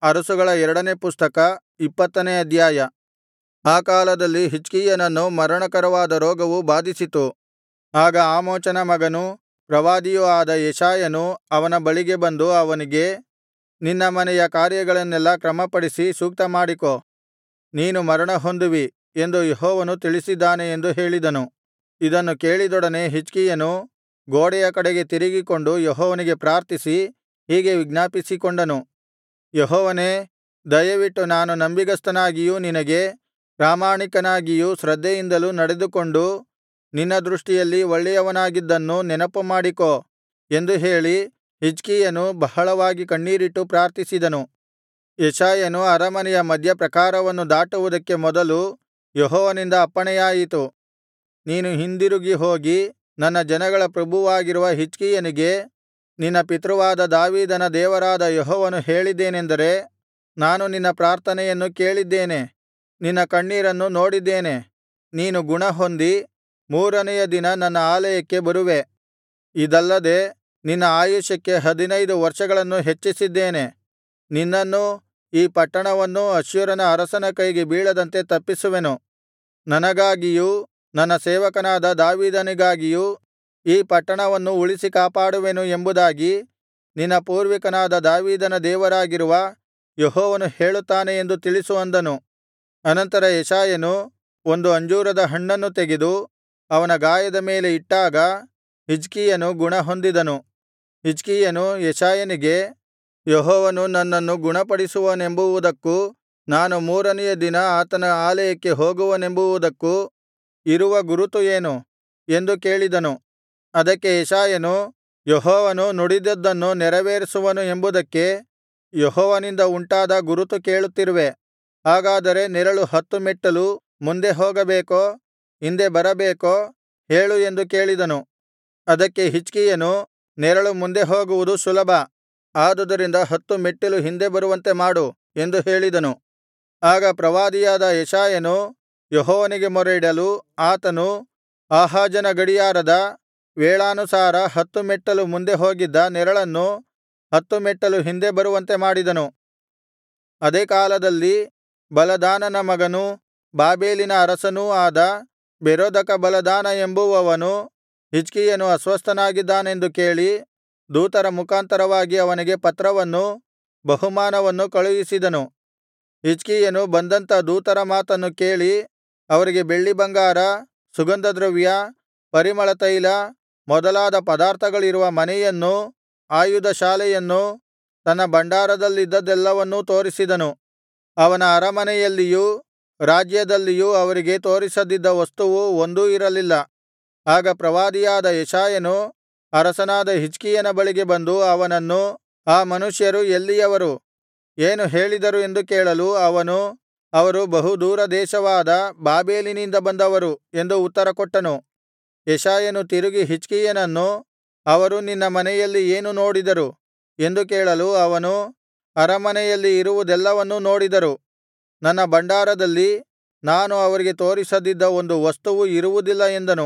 ಅರಸುಗಳ 2ನೇ ಪುಸ್ತಕ 20ನೇ ಅಧ್ಯಾಯ. ಆ ಕಾಲದಲ್ಲಿ ಹಿಜ್ಕೀಯನನ್ನು ಮರಣಕರವಾದ ರೋಗವು ಬಾಧಿಸಿತು. ಆಗ ಆಮೋಚನ ಮಗನೂ ಪ್ರವಾದಿಯೂ ಆದ ಯೆಶಾಯನು ಅವನ ಬಳಿಗೆ ಬಂದು ಅವನಿಗೆ, ನಿನ್ನ ಮನೆಯ ಕಾರ್ಯಗಳನ್ನೆಲ್ಲಾ ಕ್ರಮಪಡಿಸಿ ಸೂಕ್ತಮಾಡಿಕೋ, ನೀನು ಮರಣಹೊಂದುವಿ ಎಂದು ಯೆಹೋವನು ತಿಳಿಸಿದ್ದಾನೆ ಎಂದು ಹೇಳಿದನು. ಇದನ್ನು ಕೇಳಿದೊಡನೆ ಹಿಜ್ಕೀಯನು ಗೋಡೆಯ ಕಡೆಗೆ ತಿರುಗಿಕೊಂಡು ಯೆಹೋವನಿಗೆ ಪ್ರಾರ್ಥಿಸಿ ಹೀಗೆ ವಿಜ್ಞಾಪಿಸಿಕೊಂಡನು. ಯೆಹೋವನೇ, ದಯವಿಟ್ಟು ನಾನು ನಂಬಿಗಸ್ತನಾಗಿಯೂ ನಿನಗೆ ಪ್ರಾಮಾಣಿಕನಾಗಿಯೂ ಶ್ರದ್ಧೆಯಿಂದಲೂ ನಡೆದುಕೊಂಡು ನಿನ್ನ ದೃಷ್ಟಿಯಲ್ಲಿ ಒಳ್ಳೆಯವನಾಗಿದ್ದನ್ನು ನೆನಪುಮಾಡಿಕೋ ಎಂದು ಹೇಳಿ ಹಿಜ್ಕೀಯನು ಬಹಳವಾಗಿ ಕಣ್ಣೀರಿಟ್ಟು ಪ್ರಾರ್ಥಿಸಿದನು. ಯೆಶಾಯನು ಅರಮನೆಯ ಮಧ್ಯಪ್ರಾಕಾರವನ್ನು ದಾಟುವುದಕ್ಕೆ ಮೊದಲು ಯೆಹೋವನಿಂದ ಅಪ್ಪಣೆಯಾಯಿತು. ನೀನು ಹಿಂದಿರುಗಿ ಹೋಗಿ ನನ್ನ ಜನಗಳ ಪ್ರಭುವಾಗಿರುವ ಹಿಜ್ಕೀಯನಿಗೆ, ನಿನ್ನ ಪಿತೃವಾದ ದಾವೀದನ ದೇವರಾದ ಯೆಹೋವನು ಹೇಳಿದ್ದೇನೆಂದರೆ, ನಾನು ನಿನ್ನ ಪ್ರಾರ್ಥನೆಯನ್ನು ಕೇಳಿದ್ದೇನೆ, ನಿನ್ನ ಕಣ್ಣೀರನ್ನು ನೋಡಿದ್ದೇನೆ. ನೀನು ಗುಣಹೊಂದಿ 3ನೆಯ ದಿನ ನನ್ನ ಆಲಯಕ್ಕೆ ಬರುವೆ. ಇದಲ್ಲದೆ ನಿನ್ನ ಆಯುಷ್ಯಕ್ಕೆ 15 ವರ್ಷಗಳನ್ನು ಹೆಚ್ಚಿಸಿದ್ದೇನೆ. ನಿನ್ನನ್ನೂ ಈ ಪಟ್ಟಣವನ್ನೂ ಅಶ್ಶೂರನ ಅರಸನ ಕೈಗೆ ಬೀಳದಂತೆ ತಪ್ಪಿಸುವೆನು. ನನಗಾಗಿಯೂ ನನ್ನ ಸೇವಕನಾದ ದಾವೀದನಿಗಾಗಿಯೂ ಈ ಪಟ್ಟಣವನ್ನು ಉಳಿಸಿ ಕಾಪಾಡುವೆನು ಎಂಬುದಾಗಿ ನಿನ್ನ ಪೂರ್ವಿಕನಾದ ದಾವೀದನ ದೇವರಾಗಿರುವ ಯೆಹೋವನು ಹೇಳುತ್ತಾನೆ ಎಂದು ತಿಳಿಸು ಅಂದನು. ಅನಂತರ ಯೆಶಾಯನು ಒಂದು ಅಂಜೂರದ ಹಣ್ಣನ್ನು ತೆಗೆದು ಅವನ ಗಾಯದ ಮೇಲೆ ಇಟ್ಟಾಗ ಹಿಜ್ಕೀಯನು ಗುಣಹೊಂದಿದನು. ಹಿಜ್ಕೀಯನು ಯೆಶಾಯನಿಗೆ, ಯೆಹೋವನು ನನ್ನನ್ನು ಗುಣಪಡಿಸುವನೆಂಬುವುದಕ್ಕೂ ನಾನು 3ನೆಯ ದಿನ ಆತನ ಆಲಯಕ್ಕೆ ಹೋಗುವನೆಂಬುವುದಕ್ಕೂ ಇರುವ ಗುರುತು ಏನು ಎಂದು ಕೇಳಿದನು. ಅದಕ್ಕೆ ಯೆಶಾಯನು, ಯೆಹೋವನು ನುಡಿದದ್ದನ್ನು ನೆರವೇರಿಸುವನು ಎಂಬುದಕ್ಕೆ ಯೆಹೋವನಿಂದ ಉಂಟಾದ ಗುರುತು ಕೇಳುತ್ತಿರುವೆ. ಹಾಗಾದರೆ ನೆರಳು 10 ಮೆಟ್ಟಲು ಮುಂದೆ ಹೋಗಬೇಕೋ ಹಿಂದೆ ಬರಬೇಕೋ ಹೇಳು ಎಂದು ಕೇಳಿದನು. ಅದಕ್ಕೆ ಹಿಜ್ಕೀಯನು, ನೆರಳು ಮುಂದೆ ಹೋಗುವುದು ಸುಲಭ, ಆದುದರಿಂದ 10 ಮೆಟ್ಟಿಲು ಹಿಂದೆ ಬರುವಂತೆ ಮಾಡು ಎಂದು ಹೇಳಿದನು. ಆಗ ಪ್ರವಾದಿಯಾದ ಯೆಶಾಯನು ಯೆಹೋವನಿಗೆ ಮೊರೆಯಿಡಲು ಆತನು ಆಹಾಜನ ಗಡಿಯಾರದ ವೇಳಾನುಸಾರ 10 ಮೆಟ್ಟಲು ಮುಂದೆ ಹೋಗಿದ್ದ ನೆರಳನ್ನು 10 ಮೆಟ್ಟಲು ಹಿಂದೆ ಬರುವಂತೆ ಮಾಡಿದನು. ಅದೇ ಕಾಲದಲ್ಲಿ ಬಲದಾನನ ಮಗನೂ ಬಾಬೆಲಿನ ಅರಸನೂ ಆದ ಬೆರೋದಕಬಲದಾನ ಎಂಬುವವನು ಹಿಜ್ಕೀಯನು ಅಸ್ವಸ್ಥನಾಗಿದ್ದಾನೆಂದು ಕೇಳಿ ದೂತರ ಮುಖಾಂತರವಾಗಿ ಅವನಿಗೆ ಪತ್ರವನ್ನೂ ಬಹುಮಾನವನ್ನೂ ಕಳುಹಿಸಿದನು. ಹಿಜ್ಕೀಯನು ಬಂದಂಥ ದೂತರ ಮಾತನ್ನು ಕೇಳಿ ಅವರಿಗೆ ಬೆಳ್ಳಿಬಂಗಾರ, ಸುಗಂಧದ್ರವ್ಯ, ಪರಿಮಳತೈಲ ಮೊದಲಾದ ಪದಾರ್ಥಗಳಿರುವ ಮನೆಯನ್ನೂ ಆಯುಧಶಾಲೆಯನ್ನೂ ತನ್ನ ಭಂಡಾರದಲ್ಲಿದ್ದದ್ದೆಲ್ಲವನ್ನೂ ತೋರಿಸಿದನು. ಅವನ ಅರಮನೆಯಲ್ಲಿಯೂ ರಾಜ್ಯದಲ್ಲಿಯೂ ಅವರಿಗೆ ತೋರಿಸದಿದ್ದ ವಸ್ತುವು ಒಂದೂ ಇರಲಿಲ್ಲ. ಆಗ ಪ್ರವಾದಿಯಾದ ಯೆಶಾಯನು ಅರಸನಾದ ಹಿಜ್ಕೀಯನ ಬಳಿಗೆ ಬಂದು ಅವನನ್ನು, ಆ ಮನುಷ್ಯರು ಎಲ್ಲಿಯವರು, ಏನು ಹೇಳಿದರು ಎಂದು ಕೇಳಲು ಅವನು, ಅವರು ಬಹುದೂರ ದೇಶವಾದ ಬಾಬೆಲಿನಿಂದ ಬಂದವರು ಎಂದು ಉತ್ತರಕೊಟ್ಟನು. ಯೆಶಾಯನು ತಿರುಗಿ ಹಿಜ್ಕೀಯನನ್ನು, ಅವರು ನಿನ್ನ ಮನೆಯಲ್ಲಿ ಏನು ನೋಡಿದರು ಎಂದು ಕೇಳಲು ಅವನು, ಅರಮನೆಯಲ್ಲಿ ಇರುವುದೆಲ್ಲವನ್ನೂ ನೋಡಿದರು. ನನ್ನ ಭಂಡಾರದಲ್ಲಿ ನಾನು ಅವರಿಗೆ ತೋರಿಸದಿದ್ದ ಒಂದು ವಸ್ತುವೂ ಇರುವುದಿಲ್ಲ ಎಂದನು.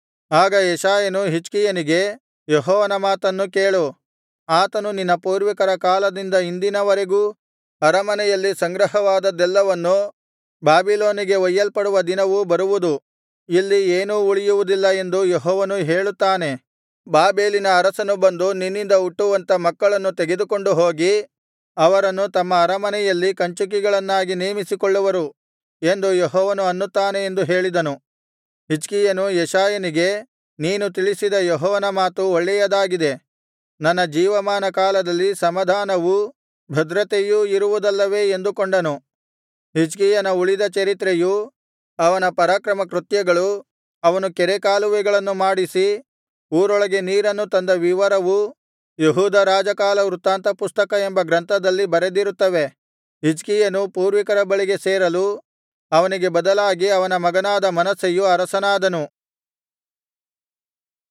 ಆಗ ಯೆಶಾಯನು ಹಿಜ್ಕೀಯನಿಗೆ, ಯೆಹೋವನ ಮಾತನ್ನು ಕೇಳು. ಆತನು ನಿನ್ನ ಪೂರ್ವಿಕರ ಕಾಲದಿಂದ ಇಂದಿನವರೆಗೂ ಅರಮನೆಯಲ್ಲಿ ಸಂಗ್ರಹವಾದದ್ದೆಲ್ಲವನ್ನು ಬಾಬಿಲೋನಿಗೆ ಒಯ್ಯಲ್ಪಡುವ ದಿನವು ಬರುವುದು, ಇಲ್ಲಿ ಏನೂ ಉಳಿಯುವುದಿಲ್ಲ ಎಂದು ಯೆಹೋವನು ಹೇಳುತ್ತಾನೆ. ಬಾಬೆಲಿನ ಅರಸನು ಬಂದು ನಿನ್ನಿಂದ ಹುಟ್ಟುವಂಥ ಮಕ್ಕಳನ್ನು ತೆಗೆದುಕೊಂಡು ಹೋಗಿ ಅವರನ್ನು ತಮ್ಮ ಅರಮನೆಯಲ್ಲಿ ಕಂಚುಕಿಗಳನ್ನಾಗಿ ನೇಮಿಸಿಕೊಳ್ಳುವರು ಎಂದು ಯೆಹೋವನು ಅನ್ನುತ್ತಾನೆ ಎಂದು ಹೇಳಿದನು. ಹಿಜ್ಕೀಯನು ಯೆಶಾಯನಿಗೆ, ನೀನು ತಿಳಿಸಿದ ಯೆಹೋವನ ಮಾತು ಒಳ್ಳೆಯದಾಗಿದೆ. ನನ್ನ ಜೀವಮಾನ ಕಾಲದಲ್ಲಿ ಸಮಾಧಾನವೂ ಭದ್ರತೆಯೂ ಇರುವುದಲ್ಲವೇ ಎಂದುಕೊಂಡನು. ಹಿಜ್ಕೀಯನ ಉಳಿದ ಚರಿತ್ರೆಯೂ ಅವನ ಪರಾಕ್ರಮ ಕೃತ್ಯಗಳು, ಅವನು ಕೆರೆಕಾಲುವೆಗಳನ್ನು ಮಾಡಿಸಿ ಊರೊಳಗೆ ನೀರನ್ನು ತಂದ ವಿವರವೂ ಯೆಹೂದ ರಾಜಕಾಲ ವೃತ್ತಾಂತ ಪುಸ್ತಕ ಎಂಬ ಗ್ರಂಥದಲ್ಲಿ ಬರೆದಿರುತ್ತವೆ. ಹಿಜ್ಕೀಯನು ಪೂರ್ವಿಕರ ಬಳಿಗೆ ಸೇರಲು ಅವನಿಗೆ ಬದಲಾಗಿ ಅವನ ಮಗನಾದ ಮನಸ್ಸೆಯು ಅರಸನಾದನು.